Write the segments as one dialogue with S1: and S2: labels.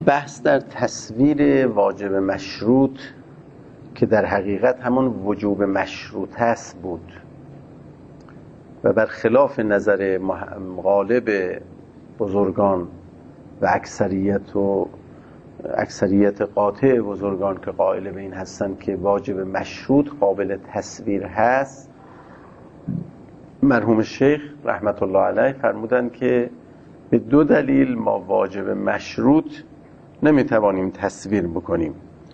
S1: بحث در تصویر واجب مشروط که در حقیقت همون وجوب مشروط است بود و برخلاف نظر غالب بزرگان و اکثریت قاطع بزرگان که قائل به این هستند که واجب مشروط قابل تصویر هست، مرحوم شیخ رحمت الله علیه فرمودند که به دو دلیل ما واجب مشروط نمیتوانیم تصویر بکنیم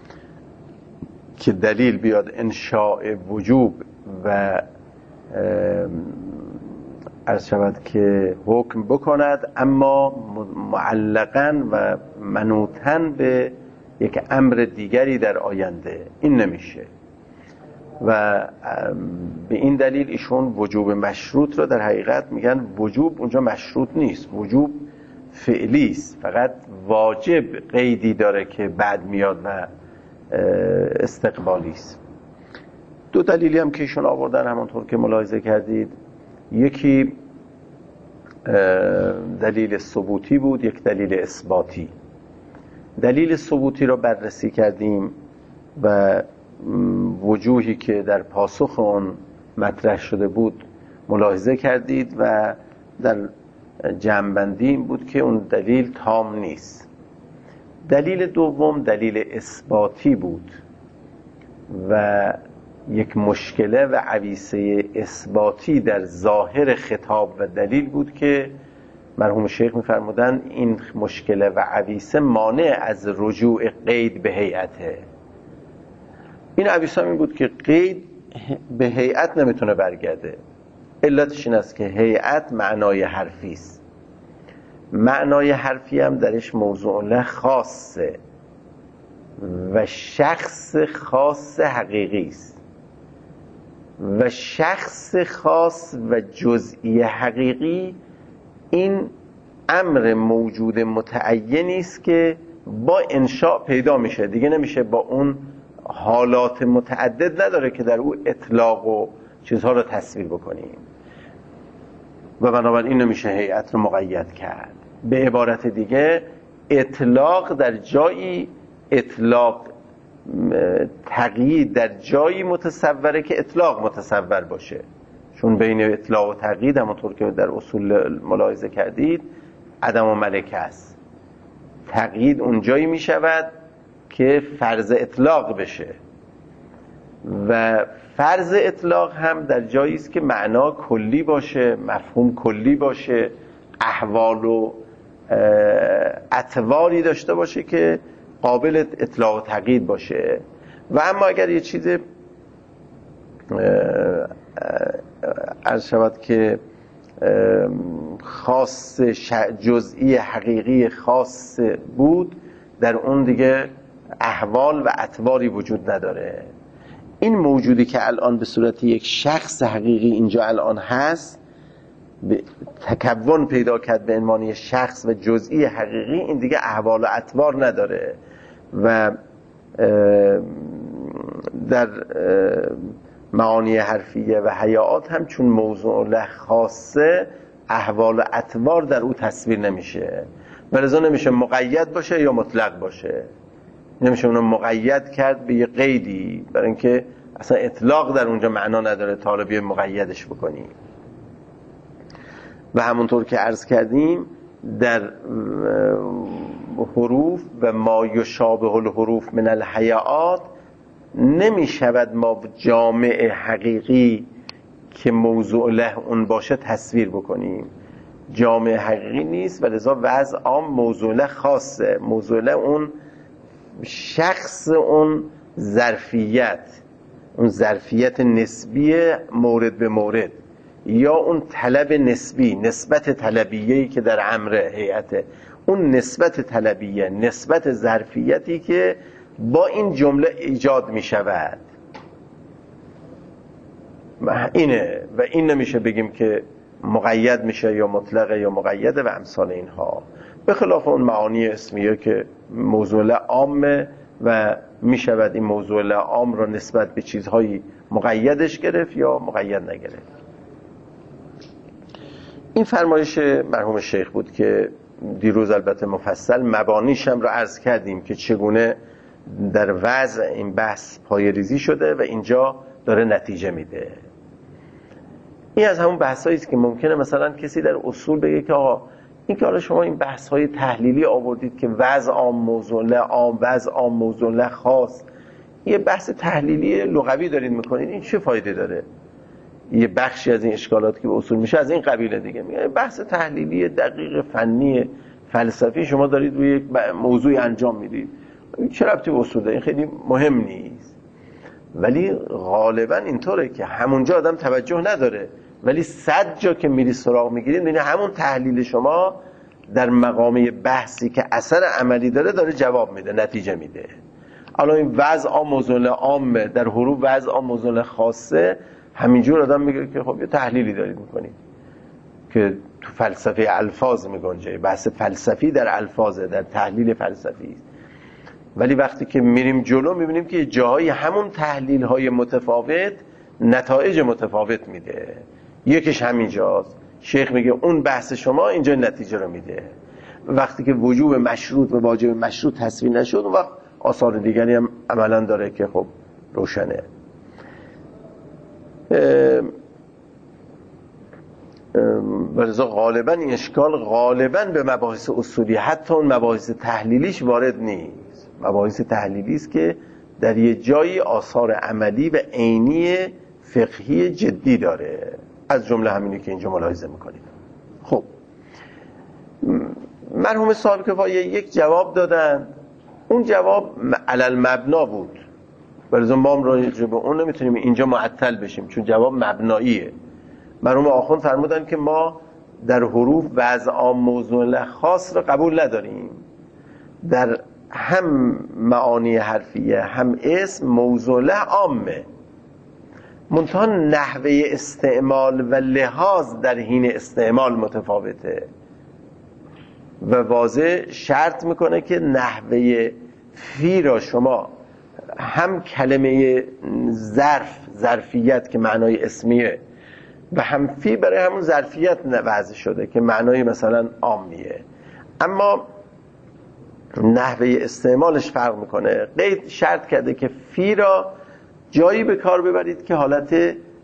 S1: که دلیل بیاد انشاء وجوب و عرض شود که حکم بکند، اما معلقاً و منوطاً به یک امر دیگری در آینده. این نمیشه و به این دلیل ایشون وجوب مشروط را در حقیقت میگن وجوب اونجا مشروط نیست، وجوب فعلی است، فقط واجب قیدی داره که بعد میاد و استقبالی است. دو دلیلی هم که ایشون آوردن همونطور که ملاحظه کردید، یکی دلیل ثبوتی بود، یک دلیل اثباتی. دلیل ثبوتی را بررسی کردیم و وجوهی که در پاسخ اون مطرح شده بود ملاحظه کردید و در جمع‌بندی این بود که اون دلیل تام نیست. دلیل دوم دلیل اثباتی بود و یک مشکله و عویصه اثباتی در ظاهر خطاب و دلیل بود که مرحوم شیخ می‌فرمودند این مشکله و عویصه مانع از رجوع قید به هیئته. این عویصه این بود که قید به هیئت نمیتونه برگرده. علتش این است که هیئت معنای حرفی است، معنای حرفی هم درش موضوع له خاصه و شخص خاص حقیقی است و شخص خاص و جزئی حقیقی این امر موجود متعینی است که با انشاء پیدا میشه، دیگه نمیشه با اون حالات متعدد نداره که در او اطلاق و چیزها رو تصویر بکنیم و بنابراین نمیشه هیئت رو مقید کرد. به عبارت دیگه اطلاق در جایی، اطلاق تقیید در جایی متصوره که اطلاق متصور باشه، چون بین اطلاق و تقیید همونطور که در اصول ملاحظه کردید عدم و ملکه است. تقیید اون جایی می شود که فرض اطلاق بشه و فرض اطلاق هم در جایی است که معنا کلی باشه، مفهوم کلی باشه، احوال و اطواری داشته باشه که قابل اطلاق و تقیید باشه. و اما اگر یه چیز عرض شود که خاص جزئی حقیقی خاص بود، در اون دیگه احوال و اطواری وجود نداره. این موجودی که الان به صورت یک شخص حقیقی اینجا الان هست، تکون پیدا کرد به عنوان شخص و جزئی حقیقی، این دیگه احوال و اطوار نداره و در معانی حرفیه و هیئات هم چون موضوع له خاصه، احوال و اطوار در او تصویر نمیشه و لذا نمیشه مقید باشه یا مطلق باشه، نمیشه اونو مقید کرد به یه قیدی، برای اینکه اصلا اطلاق در اونجا معنا نداره طالبی مقیدش بکنی. و همونطور که عرض کردیم در حروف و ما یشابه الحروف من الهیئات نمی شود ما جامع حقیقی که موضوع له اون باشه تصویر بکنیم، جامع حقیقی نیست و لذا وضع عام موضوع له خاصه، موضوع له اون شخص، اون ظرفیت نسبی مورد به مورد، یا اون طلب نسبی، نسبت طلبیه‌ای که در امر هیئته، اون نسبت طلبیه، نسبت ظرفیتی که با این جمله ایجاد می شود اینه و این نمیشه بگیم که مقید میشه یا مطلقه یا مقیده و امثال اینها، به خلاف اون معانی اسمیه که موضوع عامه و می شود این موضوع عام را نسبت به چیزهایی مقیدش گرفت یا مقید نگرفت. این فرمایش مرحوم شیخ بود که دیروز البته مفصل مبانیشم رو عرض کردیم که چگونه در وضع این بحث پایه‌ریزی شده و اینجا داره نتیجه میده. این از همون بحثایی است که ممکنه مثلا کسی در اصول بگه که آقا این که حالا شما این بحث‌های تحلیلی آوردید که وضع عام موضوع له عام، وضع عام موضوع له خاص، یه بحث تحلیلی لغوی دارید میکنید، این چه فایده داره؟ یه بخشی از این اشکالاتی که به اصول میشه از این قبیله دیگه. میگه بحث تحلیلی دقیق فنی فلسفی شما دارید روی یک موضوعی انجام میدید، چه ربطی به اصول داره؟ این خیلی مهم نیست. ولی غالبا اینطوره که همونجا آدم توجه نداره، ولی 100 جا که میری سراغ میگیرید یعنی همون تحلیل شما در مقامه بحثی که اثر عملی داره جواب میده، نتیجه میده. الان این وضع عام موضوع عامه، در حروف وضع عام موضوع خاصه، همینجور آدم میگه که خب یه تحلیلی دارید میکنید که تو فلسفه الفاظ میگنجه، بحث فلسفی در الفاظه، در تحلیل فلسفی است. ولی وقتی که میریم جلو میبینیم که جاهای همون تحلیل های متفاوت نتایج متفاوت میده. یکیش همینجاست، شیخ میگه اون بحث شما اینجا نتیجه رو میده. وقتی که وجوب مشروط و واجب مشروط تصویر نشد، اون وقت آثار دیگری هم عملا داره که خب روشنه. ولذا غالبا این اشکال غالبا به مباحث اصولی، حتی اون مباحث تحلیلیش وارد نیست. مباحث تحلیلی است که در یه جایی آثار عملی و عینی فقهی جدی داره، از جمله همینی که اینجا ملاحظه میکنید. خب مرحوم صاحب کفایه یک جواب دادن، اون جواب علل مبنا بود، ولذا ما هم راجع به اون نمیتونیم اینجا معطل بشیم چون جواب مبناییه. مرحوم آخوند فرمودن که ما در حروف وضع عام موضوع له خاص رو قبول نداریم، در هم معانی حرفیه هم اسم موضوع له عامه، منتها نحوه استعمال و لحاظ در حین استعمال متفاوته و واضح شرط میکنه که نحوه فی را شما هم کلمه ظرفیت که معنای اسمیه و هم فی برای همون ظرفیت وضع شده که معنای مثلا عامیه، اما نحوه استعمالش فرق میکنه. قید شرط کرده که فی را جایی به کار ببرید که حالت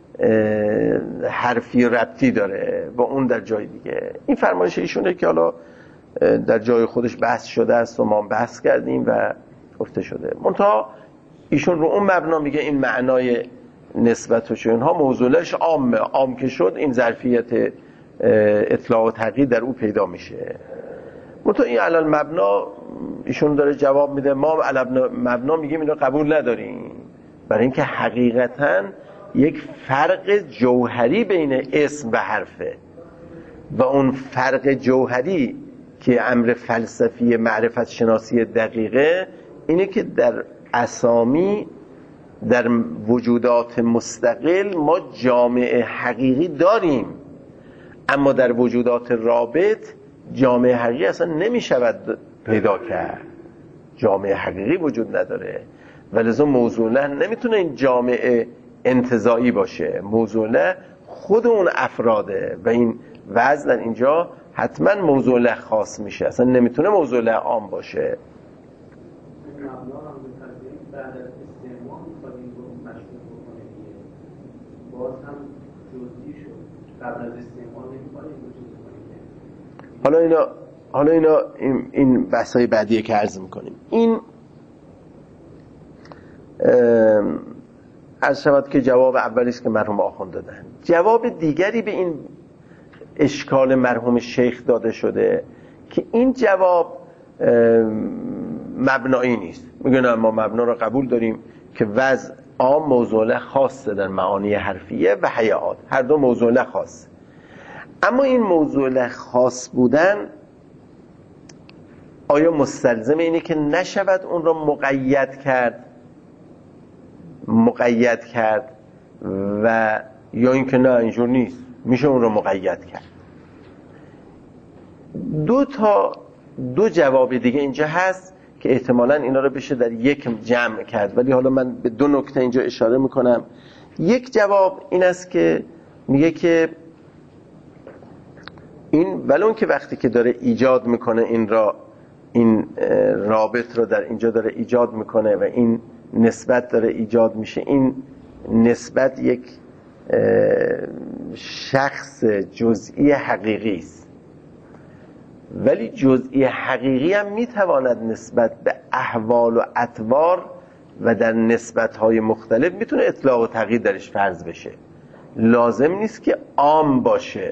S1: حرفی ربطی داره با اون در جای دیگه. این فرمایش ایشونه که حالا در جای خودش بحث شده است و ما بحث کردیم و گفته شده. منتها ایشون رو اون مبنا میگه این معنای نسبت و اینها موضوعش عامه، عام که شد این ظرفیت اطلاع و تغییر در او پیدا میشه. منتها این علل مبنا ایشون داره جواب میده، ما علل مبنا میگیم اینو قبول نداریم، برای اینکه حقیقتاً یک فرق جوهری بین اسم و حرفه و اون فرق جوهری که امر فلسفی معرفت شناسی دقیقه اینه که در اسامی در وجودات مستقل ما جامعه حقیقی داریم، اما در وجودات رابط جامعه حقیقی اصلا نمیشود پیدا کرد، جامعه حقیقی وجود نداره. ولذا موضوع له نمیتونه این جامعه انتزاعی باشه، موضوع له خود اون افراده و این وضع در اینجا حتما موضوع له خاص میشه، اصلا نمیتونه موضوع له عام باشه.
S2: بعد از استعمال می‌خوایم رو مشروط بکنه دیگه، باز هم جزئی شد، قبل از استعمال نمی‌خوایم وجود کنیم.
S1: حالا این بحث‌های بعدیه که عرض می‌کنیم. این عرض شود که جواب اولی است که مرحوم آخوند دادن. جواب دیگری به این اشکال مرحوم شیخ داده شده که این جواب مبنایی نیست. میگن ما مبنا رو قبول داریم که وضع عام موضوع له خاصه در معانی حرفیه و حیات، هر دو موضوع له خاص، اما این موضوع له خاص بودن آیا مستلزم اینه که نشود اون رو مقید کرد و یا اینکه نه اینجور نیست میشه اون رو مقید کرد؟ دو جواب دیگه اینجا هست که احتمالاً اینا رو بشه در یک جمع کرد، ولی حالا من به دو نکته اینجا اشاره میکنم. یک جواب این است که میگه که این ولون که وقتی که داره ایجاد میکنه این رابط رو در اینجا داره ایجاد میکنه و این نسبت داره ایجاد میشه، این نسبت یک شخص جزئی حقیقی است، ولی جزئی حقیقی هم میتواند نسبت به احوال و اطوار و در نسبت‌های مختلف میتونه اطلاق و تغییر درش فرض بشه. لازم نیست که عام باشه،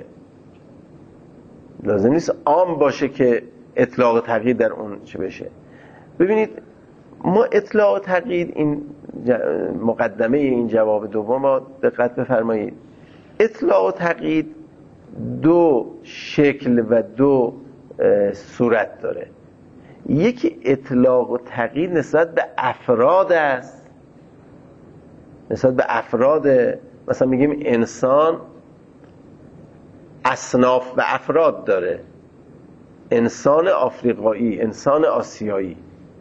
S1: لازم نیست عام باشه که اطلاق و تغییر در اون چه بشه. ببینید ما اطلاق و تغییر، این مقدمه این جواب دوم رو دقت بفرمایید، اطلاق و تغییر دو شکل و دو صورت داره. یکی اطلاق و تغییر نسبت به افراد است، نسبت به افراد، مثلا میگیم انسان اصناف و افراد داره، انسان آفریقایی، انسان آسیایی،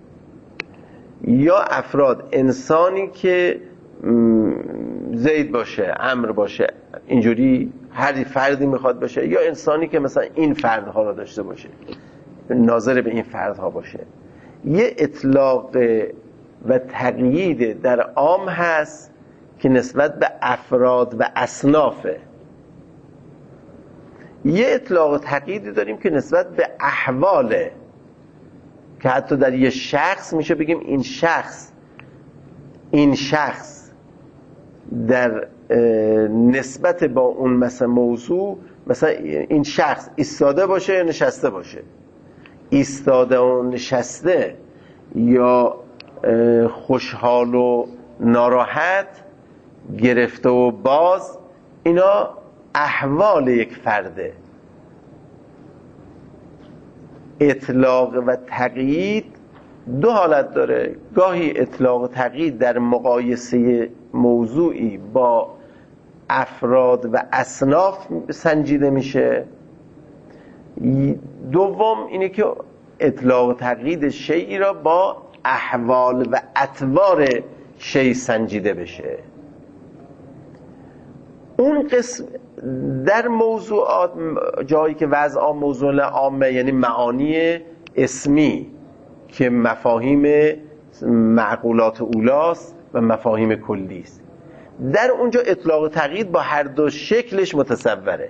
S1: یا افراد انسانی که زید باشه، عمرو باشه، اینجوری هر فردی میخواد باشه، یا انسانی که مثلا این فردها را داشته باشه، ناظر به این فردها باشه. یه اطلاق و تقیید در عام هست که نسبت به افراد و اصنافه. یه اطلاق و تقییدی داریم که نسبت به احواله، که حتی در یه شخص میشه بگیم این شخص در نسبت با اون مثلا موضوع، مثلا این شخص ایستاده باشه یا نشسته باشه، ایستاده و نشسته یا خوشحال و ناراحت، گرفته و باز، اینا احوال یک فرده. اطلاق و تقیید دو حالت داره، گاهی اطلاق و تقیید در مقایسه موضوعی با افراد و اصناف سنجیده میشه. دوم اینه که اطلاق و تقیید شیئی را با احوال و اطوار شیء سنجیده بشه. اون قسم در موضوعات، جایی که وضع موضوع عامه، یعنی معانی اسمی که مفاهیم معقولات اولاست و مفاهیم کلی است، در اونجا اطلاق و تقیید با هر دو شکلش متصوره.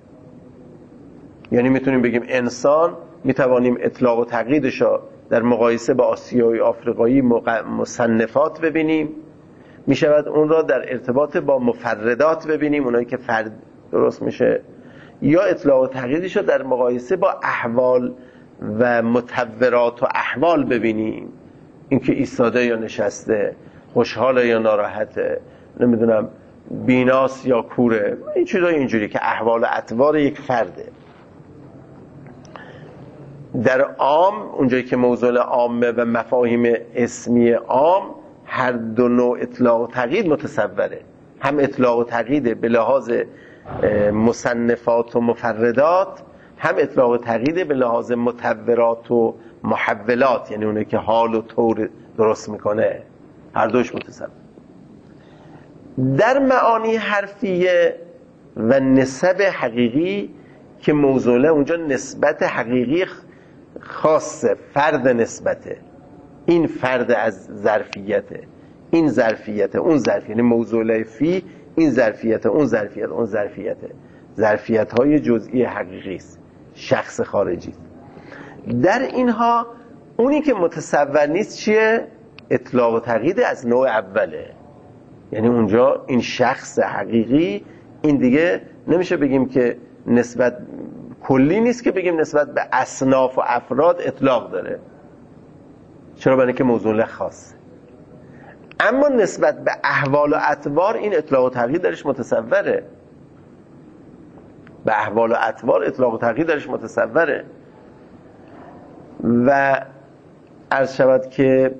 S1: یعنی میتونیم بگیم انسان، میتوانیم اطلاق و تقییدش را در مقایسه با آسیایی آفریقایی مصنفات ببینیم، میشود اون را در ارتباط با مفردات ببینیم، اونایی که فرد درست میشه، یا اطلاق و تقییدش را در مقایسه با احوال و متورات و احوال ببینیم، اینکه ایستاده یا نشسته، خوشحاله یا ناراحته، نمیدونم بیناست یا کوره، این چیزای اینجوری که احوال و اطوار یک فرده. در عام، اونجایی که موضوع عامه و مفاهیم اسمی عام، هر دو نوع اطلاق و تقیید متصوره. هم اطلاق و تقیید به لحاظ مصنفات و مفردات، هم اطلاق و تقیید به لحاظ متورات و محولات، یعنی اونه که حال و طور درست میکنه، هر دوش متصور. در معانی حرفیه و نسب حقیقی که موضوعه، اونجا نسبت حقیقی خاصه، فرد نسبته، این فرد از ظرفیته، این ظرفیته، اون ظرفیت، یعنی موضوعه فی، این ظرفیته، اون ظرفیت، اون ظرفیته، ظرفیت های جزئی حقیقی است، شخص خارجی است. در اینها اونی که متصور نیست چیه؟ اطلاق و تقیید از نوع اوله. یعنی اونجا این شخص حقیقی، این دیگه نمیشه بگیم که نسبت کلی نیست، که بگیم نسبت به اصناف و افراد اطلاق داره. چرا؟ برای که موضوع خاص. اما نسبت به احوال و اطوار این اطلاق و تقیید درش متصوره. به احوال و اطوار اطلاق و تقیید درش متصوره. و عرض شود که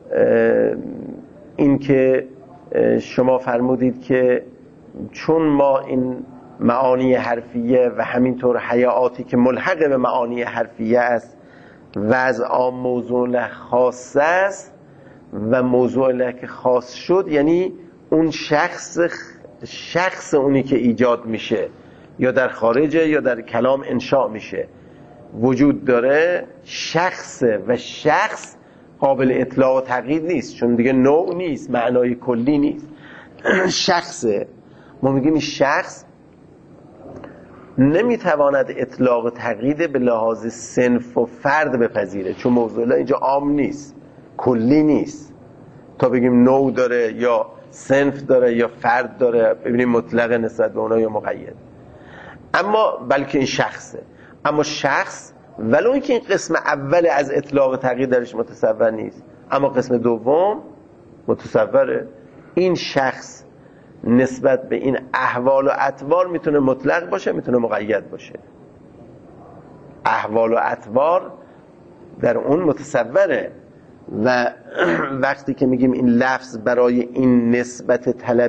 S1: این که شما فرمودید که چون ما این معانی حرفیه و همینطور حیاتی که ملحق به معانی حرفیه است، وضع موضوع خاص است و موضوع که خاص شد، یعنی اون شخص اونی که ایجاد میشه یا در خارجه یا در کلام انشاء میشه، وجود داره، شخصه و شخص قابل اطلاق و تقیید نیست، چون دیگه نوع نیست، معنای کلی نیست، شخصه. ما میگیم این شخص نمیتواند اطلاق و تقیید به لحاظ صنف و فرد بپذیره، چون موضوع اینجا عام نیست، کلی نیست، تا بگیم نوع داره یا صنف داره یا فرد داره ببینیم مطلق نسبت به اونها یا مقید. اما بلکه این شخصه. اما شخص ولو اینکه این قسم اول از اطلاق و تقیید درش متصور نیست، اما قسم دوم متصوره. این شخص نسبت به این احوال و اطوار میتونه مطلق باشه، میتونه مقید باشه. احوال و اطوار در اون متصوره و وقتی که میگیم این لفظ برای این نسبت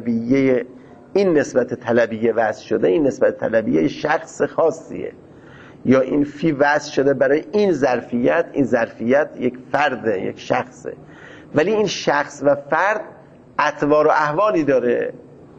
S1: طلبیه وضع شده، این نسبت طلبیه شخص خاصیه، یا این فی وضع شده برای این ظرفیت، این ظرفیت یک فرده، یک شخصه، ولی این شخص و فرد اطوار و احوالی داره.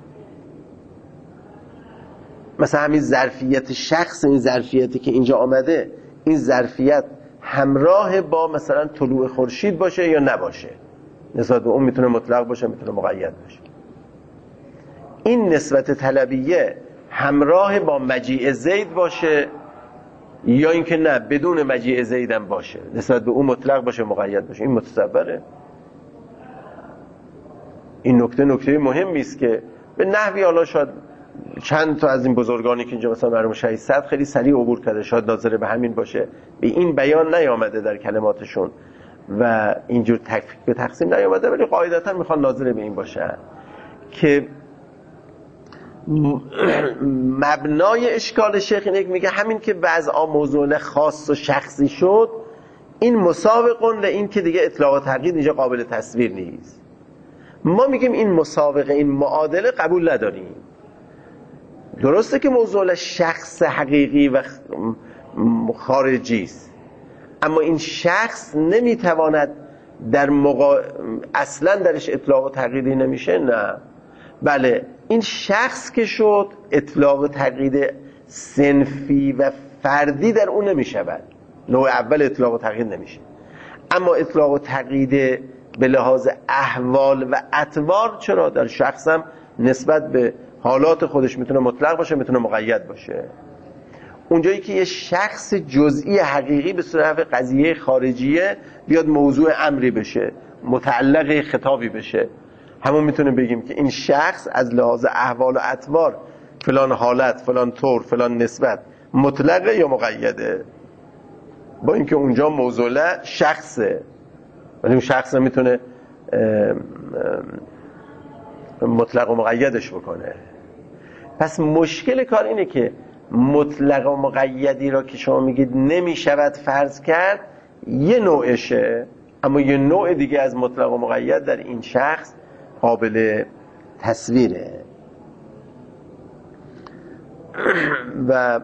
S1: مثلا همین ظرفیت شخص، این ظرفیتی که اینجا آمده، این ظرفیت همراه با مثلا طلوع خورشید باشه یا نباشه، نسبت به اون میتونه مطلق باشه، میتونه مقید باشه. این نسبت طلبیه همراه با مجیء زید باشه یا اینکه نه بدون مجیء زید هم باشه، نسبت به اون مطلق باشه، مقید باشه. این متصوره. این نکته مهمی است که به نحوی حالا شاید چند تا از این بزرگانی که اینجا مثلا مرحوم شهید صدر خیلی سریع عبور کرده، شاید ناظر به همین باشه، به این بیان نیامده در کلماتشون و اینجور تفکیک به تقسیم نیامده، ولی قاعدتا میخوان ناظر به این باشه که مبنای اشکال شیخ اینه که میگه همین که وضع موضوع خاص و شخصی شد، این مسابقون لئین که دیگه اطلاق و تقیید اینجا قابل تصویر نیست. ما میگیم این مسابقه، این معادله قبول نداریم. درسته که موضوع شخص حقیقی و خارجی است، اما این شخص نمیتواند در اصلا درش اطلاق و تقییدی نمیشه. نه، بله، این شخص که شد اطلاق و تقیید صنفی و فردی در اون نمیشود. نوع اول اطلاق و تقیید نمیشه، اما اطلاق و تقیید به لحاظ احوال و اطوار چرا؟ در شخص هم نسبت به حالات خودش میتونه مطلق باشه، میتونه مقید باشه. اونجایی که یه شخص جزئی حقیقی به صورت قضیه خارجیه بیاد موضوع امری بشه، متعلق خطابی بشه، همون میتونه بگیم که این شخص از لحاظ احوال و اطوار فلان حالت، فلان طور، فلان نسبت مطلقه یا مقیده، با اینکه اونجا موضوع شخصه، ولی اون شخص میتونه مطلق و مقیدش بکنه. پس مشکل کار اینه که مطلق و مقیدی را که شما میگید نمیشود فرض کرد یه نوعشه، اما یه نوع دیگه از مطلق و مقید در این شخص قابل تصویره و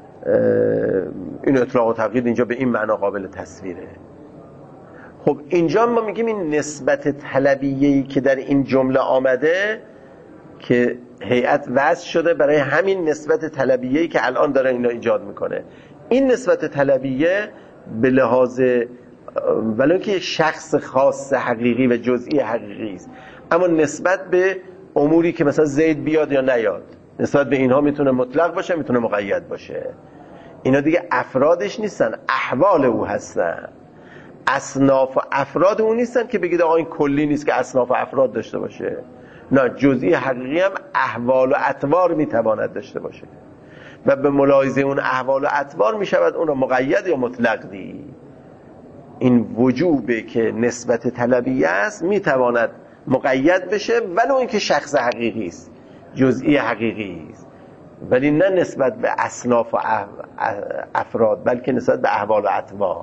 S1: این اطلاق و تقیید اینجا به این معنا قابل تصویره. خب اینجا ما میگیم این نسبت طلبیه‌ای که در این جمله آمده که هیئت وضع شده برای همین نسبت طلبیه‌ای که الان داره اینا ایجاد میکنه. این نسبت طلبیه به لحاظ ولو که یک شخص خاص حقیقی و جزئی حقیقی است، اما نسبت به اموری که مثلا زید بیاد یا نیاد، نسبت به اینها میتونه مطلق باشه، میتونه مقید باشه. اینا دیگه افرادش نیستن، احوال او هستن، اصناف و افراد اون نیستن که بگید آقا این کلی نیست که اصناف و افراد داشته باشه. نه، جزئی حقیقی هم احوال و اطوار میتواند داشته باشه و به ملاحظه اون احوال و اطوار میشود اون رو مقید یا مطلق دید. این وجوبه که نسبت طلبیه است میتواند مقید بشه ولو اینکه شخص حقیقی است، جزئی حقیقی است، ولی نه نسبت به اصناف و افراد، بلکه نسبت به احوال و اطوار.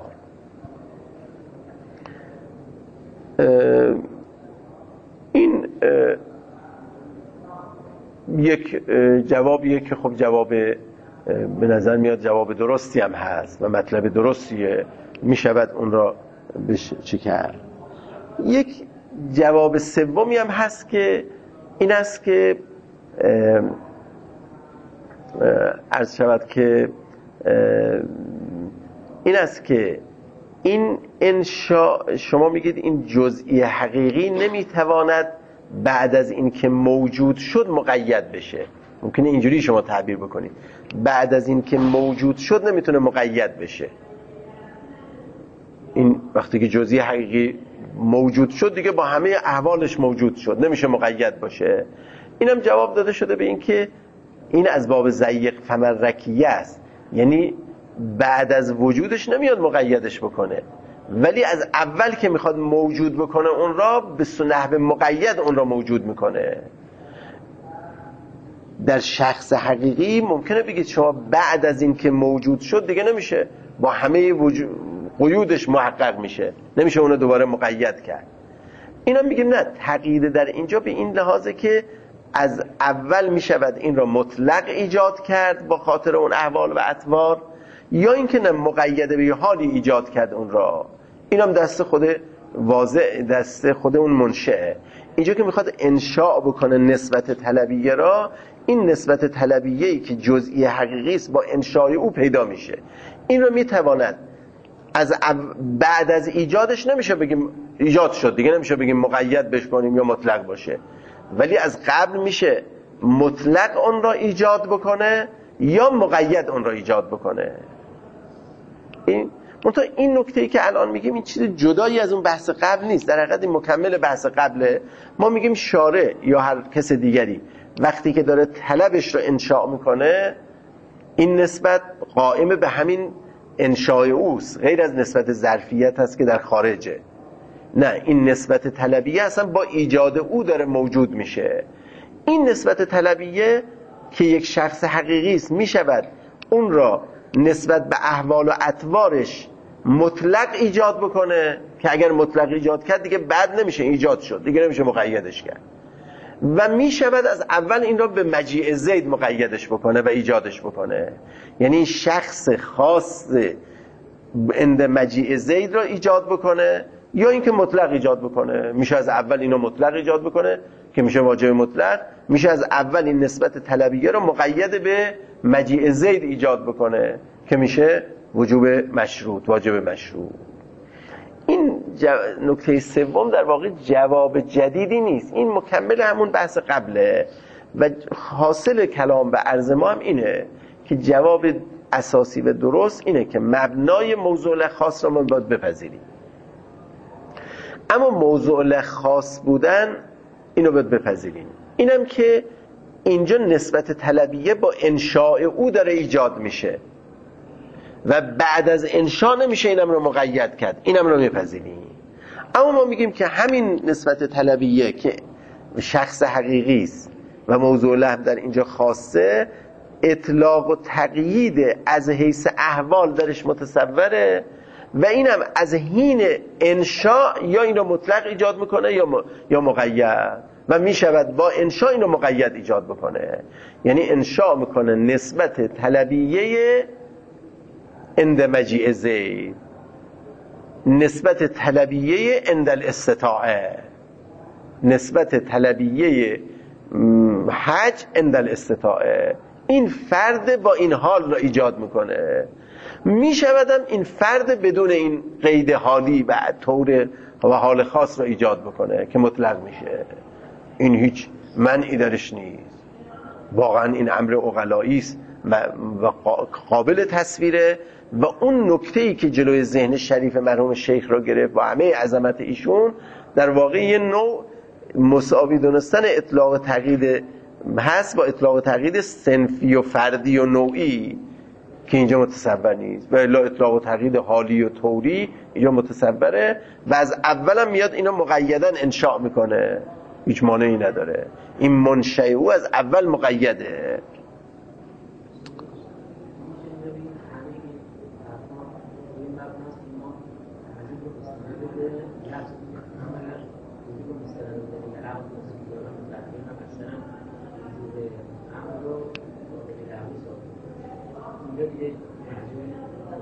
S1: این یک جوابیه که خب جواب به نظر میاد جواب درستی هم هست و مطلب درستیه، میشود اون را چه کرد. یک جواب سومی هم هست که این است که عرض شود که این است که این انشاء، شما میگید این جزئی حقیقی نمیتواند بعد از این که موجود شد مقید بشه. ممکنه اینجوری شما تعبیر بکنید، بعد از این که موجود شد نمیتونه مقید بشه. این وقتی که جزئی حقیقی موجود شد دیگه با همه احوالش موجود شد، نمیشه مقید باشه. اینم جواب داده شده به این که این از باب ضیق فمرکیه است، یعنی بعد از وجودش نمیاد مقیدش بکنه، ولی از اول که میخواد موجود بکنه اون را به نحو مقید اون را موجود میکنه. در شخص حقیقی ممکنه بگید شما بعد از این که موجود شد دیگه نمیشه با همه قیودش محقق میشه، نمیشه اونو دوباره مقید کرد. اینا میگیم نه، تقیید در اینجا به این لحاظه که از اول میشود این را مطلق ایجاد کرد با خاطر اون احوال و اطوار، یا اینکه نه مقید به یه حالی ایجاد کرد اون را. اینم دست خود واضع، دست خود اون منشأه. اینجا که میخواد انشاء بکنه نسبت طلبیه را، این نسبت طلبیه‌ای که جزئی حقیقی است با انشاء او پیدا میشه. این رو میتواند بعد از ایجادش نمیشه بگیم ایجاد شد دیگه، نمیشه بگیم مقید بش کنیم یا مطلق باشه، ولی از قبل میشه مطلق اون را ایجاد بکنه یا مقید اون را ایجاد بکنه. این نکته‌ای که الان میگیم این چیز جدایی از اون بحث قبل نیست، در حقیقت این مکمل بحث قبله. ما میگیم شارع یا هر کس دیگری وقتی که داره طلبش رو انشاء میکنه، این نسبت قائم به همین انشاء اوست، غیر از نسبت ظرفیت هست که در خارجه. نه، این نسبت طلبیه اصلا با ایجاد او داره موجود میشه. این نسبت طلبیه که یک شخص حقیقی است میشود اون را نسبت به احوال و اطوارش مطلق ایجاد بکنه، که اگر مطلق ایجاد کرد دیگه بعد نمیشه ایجاد شد، دیگه نمیشه مقیدش کرد، و میشود از اول این را به مجیء زید مقیدش بکنه و ایجادش بکنه. یعنی این شخص خاص عند مجیء زید را ایجاد بکنه، یا اینکه مطلق ایجاد بکنه. میشه از اول اینو مطلق ایجاد بکنه که میشه واجب مطلق، میشه از اول این نسبت طلبیه رو مقید به مجیء زید ایجاد بکنه که میشه وجوب مشروط، واجب مشروط. این نکته سوم در واقع جواب جدیدی نیست، این مکمل همون بحث قبله و حاصل کلام به عرض ما هم اینه که جواب اساسی و درست اینه که مبنای موضوع خاص را ما باید بپذیریم، اما موضوع خاص بودن اینو باید بپذیریم. اینم که اینجا نسبت طلبیه با انشاء او داره ایجاد میشه و بعد از انشاء نمیشه اینم رو مقید کرد، اینم رو میپذیریم. اما ما میگیم که همین نسبت طلبیه که شخص حقیقی است و موضوع لحظ در اینجا خاصه، اطلاق و تقیید از حیث احوال درش متصوره و اینم از حین انشاء یا اینو مطلق ایجاد میکنه یا مقید، و میشود با انشاء اینو مقید ایجاد بکنه. یعنی انشاء میکنه نسبت طلبیه عند مجیء زید، نسبت طلبیه عند الاستطاعه، نسبت طلبیه حج عند الاستطاعه. این فرد با این حال را ایجاد میکنه. میشودم این فرد بدون این قید حالی و طور و حال خاص را ایجاد بکنه که مطلق میشه. این هیچ منعی درش نیست، واقعا این امر عقلایی است و قابل تصویره. و اون نکته‌ای که جلوی ذهن شریف مرحوم شیخ را گرفت با همه عظمت ایشون، در واقع یه نوع مساوی دونستن اطلاق و تقیید هست با اطلاق و تقیید صنفی و فردی و نوعی که اینجا متصور نیست، و الا اطلاق و تقیید حالی و طوری اینجا متصوره و از اولم میاد اینو مقیدن انشاء میکنه، هیچ مانعی نداره. این منشأ او از اول مقیده.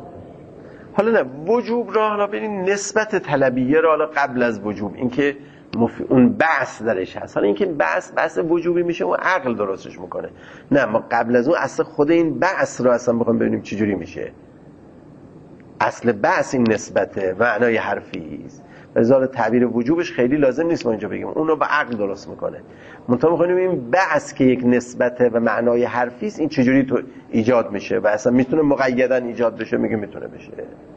S1: حالا نه وجوب را، حالا ببین نسبت طلبیه را حالا قبل از وجوب، اینکه اون بحث درش هست. حالا اینکه بحث وجوبی میشه اون عقل درستش میکنه. نه، ما قبل از اون اصل خود این بحث رو اصلا بخوایم ببینیم چجوری میشه. اصل بحث این نسبته معنای حرفی است. لذا تعبیر وجوبش خیلی لازم نیست ما اینجا بگیم، اون رو با عقل درست میکنه. منتها میخوایم این بحث که یک نسبته و معنای حرفی است این چجوری تو ایجاد میشه و اصلا میتونه مقیدا ایجاد بشه. میگه میتونه بشه.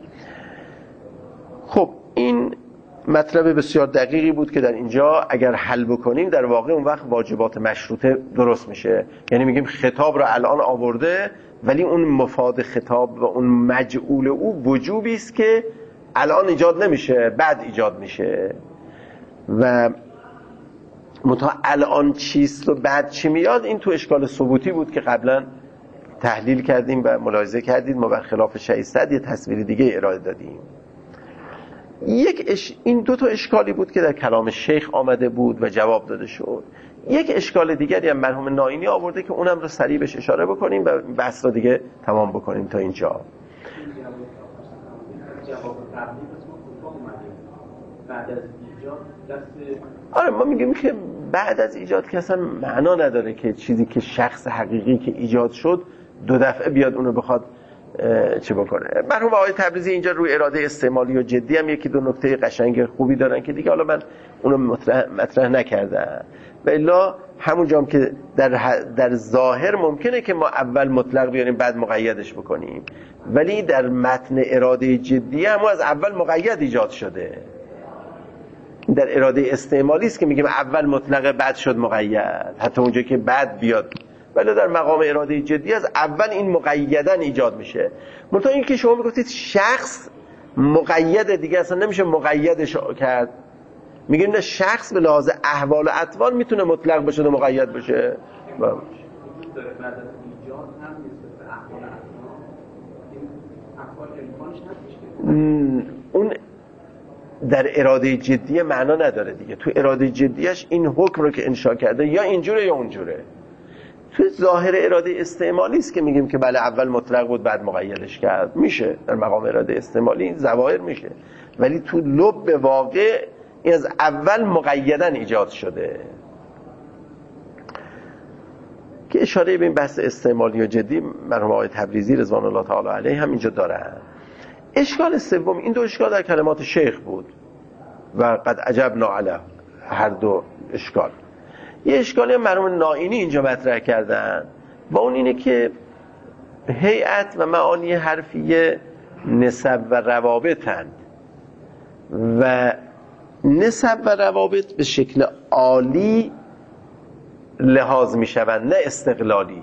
S1: خب این مطلب بسیار دقیقی بود که در اینجا اگر حل بکنیم در واقع اون وقت واجبات مشروطه درست میشه. یعنی میگیم خطاب رو الان آورده ولی اون مفاد خطاب و اون مجعول او وجوبی است که الان ایجاد نمیشه، بعد ایجاد میشه. و منتها الان چیست و بعد چی میاد، این تو اشکال ثبوتی بود که قبلا تحلیل کردیم و ملاحظه کردید. ما برخلاف شایستد یه تصویر دیگه ارائه دادیم. این دو تا اشکالی بود که در کلام شیخ آمده بود و جواب داده شد. یک اشکال دیگری هم مرحوم ناینی آورده که اونم رو سریع بهش اشاره بکنیم و بحث رو دیگه تمام بکنیم تا اینجا. آره ما میگیم که بعد از ایجاد که اصلا معنا نداره که چیزی که شخص حقیقی که ایجاد شد دو دفعه بیاد اونو بخواد چه بکنه. مرحوم آقای تبریزی اینجا روی اراده استعمالی و جدی هم یکی دو نکته قشنگ خوبی دارن که دیگه حالا من اونو مطرح نکردم. و الا همون جام که در ظاهر ممکنه که ما اول مطلق بیاریم بعد مقیدش بکنیم، ولی در متن اراده جدی هم از اول مقید ایجاد شده. در اراده استعمالی است که میگیم اول مطلق بعد شد مقید، حتی اونجا که بعد بیاد. ولی در مقام اراده جدی از اول این مقیدن ایجاد میشه. منتها این که شما میگفتید شخص مقید دیگه اصلا نمیشه مقیدش کرد. میگیم نه، شخص به لحاظ احوال و اطوار میتونه مطلق بشه و مقید بشه. اون در اراده جدی معنا نداره دیگه. تو اراده جدیش این حکم رو که انشا کرده یا اینجوره یا اونجوره. تو ظاهر اراده استعمالی است که میگیم که بله اول مطلق بود بعد مقیدش کرد. میشه در مقام اراده استعمالی این ظواهر میشه، ولی تو لب واقع این از اول مقیدن ایجاد شده. که اشاره به این بحث استعمالی و جدی مرحوم آقای تبریزی رضوان الله تعالی علیه هم اینجا دارن. اشکال سوم، این دو اشکال در کلمات شیخ بود و قد عجبنا علیه هر دو اشکال. یه اشکالی مرحوم ناینی اینجا مطرح کردن و اون اینه که هیئت و معانی حرفیه نسب و روابطند و نسب و روابط به شکل عالی لحاظ می شوند نه استقلالی.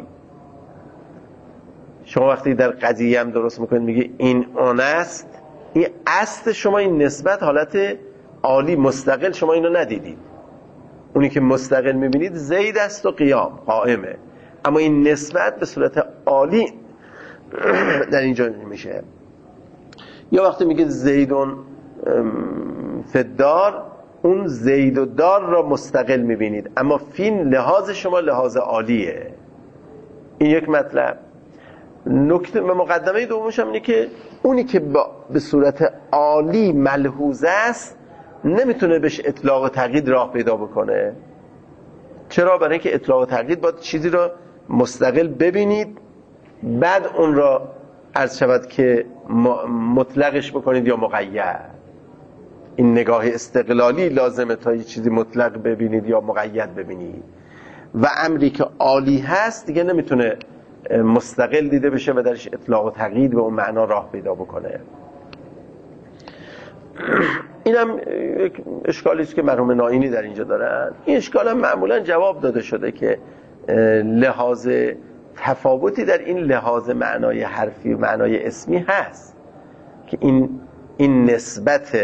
S1: شما وقتی در قضیه هم درست میکنید میگه این آن است، این است شما این نسبت حالت عالی مستقل شما اینو ندیدید. اونی که مستقل میبینید زید است و قیام قائمه، اما این نسبت به صورت عالی در اینجا میشه. یا وقتی میگه زیدون فدار، اون زید و دار را مستقل میبینید اما فین لحاظ شما لحاظ عالیه. این یک مطلب. نکته مقدمه دومش هم اینه که اونی که به صورت عالی ملحوظ است نمیتونه بهش اطلاق و تقیید راه پیدا بکنه. چرا؟ برای اینکه اطلاق و تقیید باید چیزی را مستقل ببینید بعد اون را عرض شود که مطلقش بکنید یا مقید. این نگاه استقلالی لازمه تا یه چیزی مطلق ببینید یا مقید ببینید. و امری که عالی هست دیگه نمیتونه مستقل دیده بشه و درش اطلاق و تقیید به اون معنا راه پیدا بکنه. اینم یک اشکالی است که مرحوم ناینی در اینجا دارن. این اشکال هم معمولا جواب داده شده که لحاظ تفاوتی در این لحاظ معنای حرفی و معنای اسمی هست که این نسبت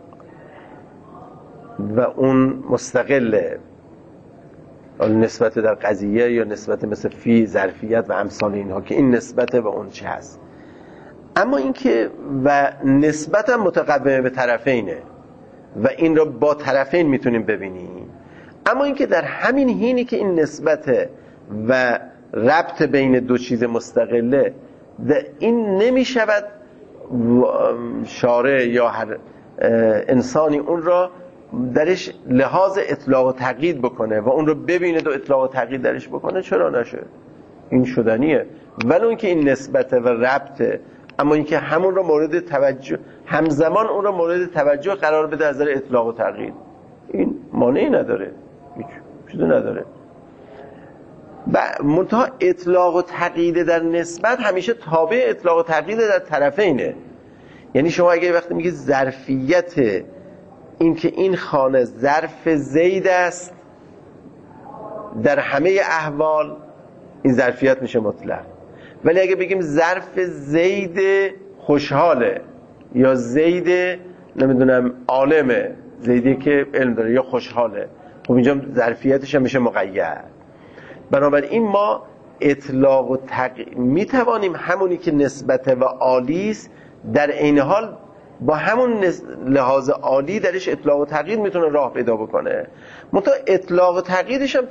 S1: و اون مستقله، نسبت در قضیه یا نسبت مثل فی ظرفیت و امثال اینها که این نسبت و اون چه هست. اما اینکه و نسبت هم متقومه به طرفینه و این رو با طرفین میتونیم ببینیم. اما اینکه در همین حینی که این نسبت و ربط بین دو چیز مستقله این نمیشود شارع یا هر انسانی اون را درش لحاظ اطلاق و تقیید بکنه و اون رو ببینه و اطلاق و تقیید درش بکنه، چرا نشه؟ این شدنیه. ولی اون که این نسبته و ربطه، اما این که همون رو مورد توجه، همزمان اون رو مورد توجه قرار بده از نظر اطلاق و تقیید، این مانعی نداره، هیچ چیزی نداره. و منتها اطلاق و تقیید در نسبت همیشه تابع اطلاق و تقیید در طرفینه. یعنی شما اگه وقتی میگید ظرفیت این که این خانه ظرف زید است در همه احوال، این ظرفیت میشه مطلق. ولی اگه بگیم ظرف زید خوشحاله یا زید نمیدونم عالمه، زیدی که علم داره یا خوشحاله، خب اینجا ظرفیتش هم میشه مقید. بنابراین ما اطلاق و میتوانیم همونی که نسبت و عالی است در عین حال با همون لحاظ عالی درش اطلاق و تقیید میتونه راه پیدا بکنه. منتها اطلاق و تقییدش هم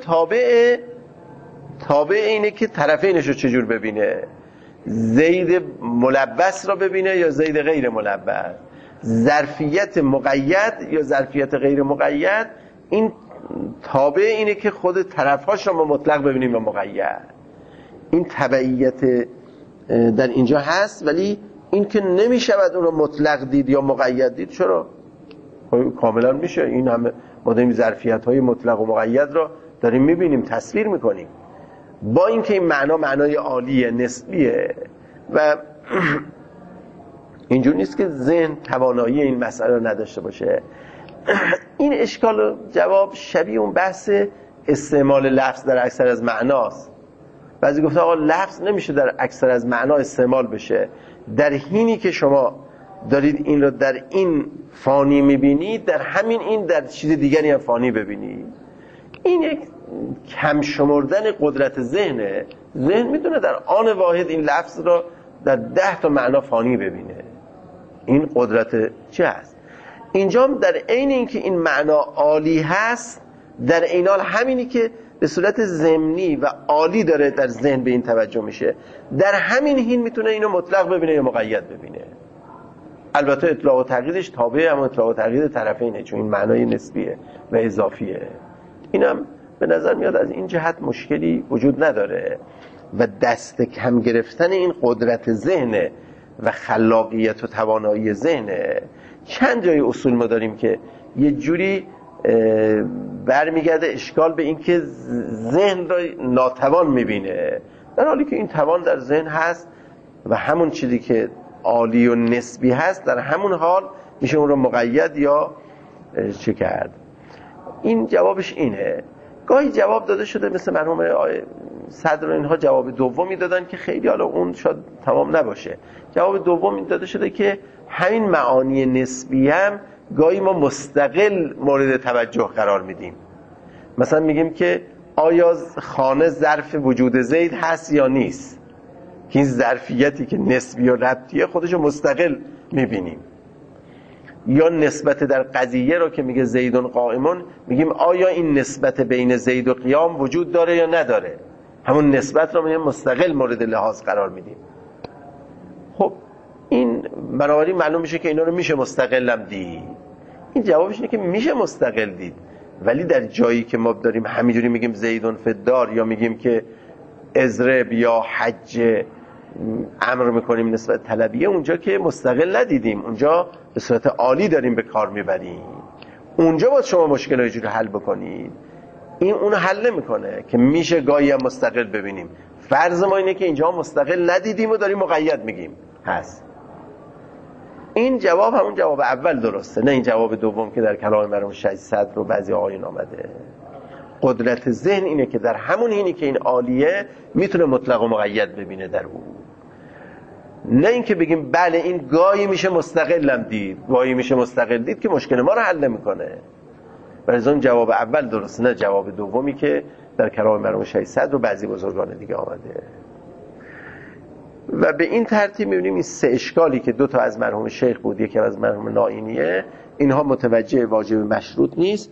S1: تابع اینه که طرفینش رو چجور ببینه، زید ملبس را ببینه یا زید غیر ملبس، ظرفیت مقید یا ظرفیت غیر مقید. این تابع اینه که خود طرفهاش رو ما مطلق ببینیم و مقید. این تبعیت در اینجا هست، ولی این که نمیشود اون رو مطلق دید یا مقید دید. چرا؟ کاملا میشه. این همه ما داریم ظرفیت های مطلق و مقید را داریم میبینیم، تصویر میکنیم، با اینکه این معنای عالیه، نسبیه و اینجور نیست که ذهن توانایی این مسئله رو نداشته باشه. این اشکال و جواب شبیه اون بحث استعمال لفظ در اکثر از معناست. بعضی گفته آقا لفظ نمیشه در اکثر از معنا استعمال بشه، در حینی که شما دارید این رو در این فانی میبینید، در همین این در چیز دیگری هم فانی ببینید. این یک کم شمردن قدرت ذهنه. ذهن میتونه در آن واحد این لفظ رو در 10 تا معنا فانی ببینه. این قدرت چی هست؟ اینجا هم در عین اینکه این معنا عالی هست، در عین حال همینی که به صورت ضمنی و عالی داره در ذهن به این توجه میشه، در همین حین میتونه اینو مطلق ببینه یا مقید ببینه. البته اطلاق و تقییدش تابع هم اطلاق و تقیید طرفینه، چون این معنای نسبیه و اضافیه. اینم به نظر میاد از این جهت مشکلی وجود نداره و دست کم گرفتن این قدرت ذهن و خلاقیت و توانایی ذهنه. چند جای اصول ما داریم که یه جوری برمیگرده اشکال به این که ذهن را ناتوان میبینه، در حالی که این توان در ذهن هست و همون چیزی که عالی و نسبی هست در همون حال میشه اون رو مقید یا چه کرد. این جوابش اینه. گاهی جواب داده شده مثل مرحوم صدر و اینها جواب دومی دادن که خیلی حالا اون شاید تمام نباشه. جواب دوم داده شده که همین معانی نسبی هم گاهی ما مستقل مورد توجه قرار میدیم. مثلا میگیم که آیا خانه ظرف وجود زید هست یا نیست، که این ظرفیتی که نسبی و ربطیه خودشو مستقل میبینیم. یا نسبت در قضیه رو که میگه زیدون قائمون، میگیم آیا این نسبت بین زید و قیام وجود داره یا نداره، همون نسبت رو میگیم مستقل مورد لحاظ قرار میدیم. خب این بنابراین معلوم میشه که اینا رو میشه مستقلم دید. این جوابش اینه که میشه مستقل دید، ولی در جایی که ما داریم همینجوری میگیم زیدون فدار یا میگیم که ازرب یا حج امر میکنیم نسبت طلبیه، اونجا که مستقل ندیدیم، اونجا به صورت عالی داریم به کار میبریم. اونجا باید شما مشکل رو جوری حل بکنید. این اونو حل نمیکنه که میشه گاهی هم مستقل ببینیم. فرض ما اینه که اینجا مستقل ندیدیم و داریم مقید میگیم هست. این جواب همون جواب اول درسته، نه این جواب دوم که در کلام مرحوم شیخ صدر رو بعضی آقایون آمده. قدرت ذهن اینه که در همون اینی که این عالیه میتونه مطلق و مقید ببینه در اون، نه اینکه بگیم بله این گاهی میشه مستقلم دید، گاهی میشه مستقل دید که مشکل ما رو حل نمیکنه. برای اون جواب اول درسته، نه جواب دومی که در کلام مرحوم شیخ صدر و بعضی بزرگان دیگه آمده. و به این ترتیب می‌بینیم این سه اشکالی که دو تا از مرحوم شیخ بود، یکی از مرحوم نائینیه، اینها متوجه واجب مشروط نیست.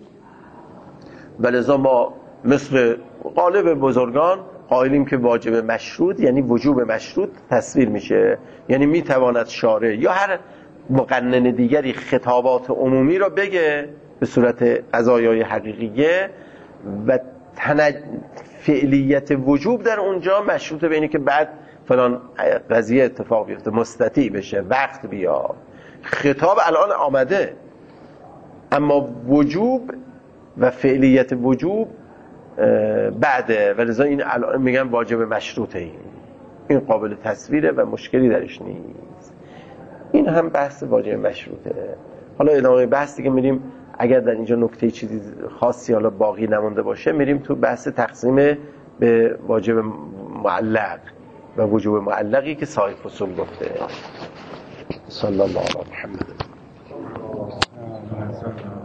S1: ولذا ما مثل غالب بزرگان قائلیم که واجب مشروط یعنی وجوب مشروط تصویر میشه، یعنی میتواند شارع یا هر مقنن دیگری خطابات عمومی را بگه به صورت قضایای حقیقیه و فعلیت وجوب در اونجا مشروطه به اینه که بعد فلان قضیه اتفاق بیفته، مستطیع بشه، وقت بیاد. خطاب الان آمده، اما وجوب و فعلیت وجوب بعده و لذا این الان میگن واجب مشروطه. این قابل تصویره و مشکلی درش نیست. این هم بحث واجب مشروطه. حالا ادامه بحث دیگه میریم، اگر در اینجا نکته چیزی خاصی حالا باقی نمونده باشه میریم تو بحث تقسیم به واجب معلق و وجوب معلقی که صاحب فصول گفته. صلی الله علیه و محمد.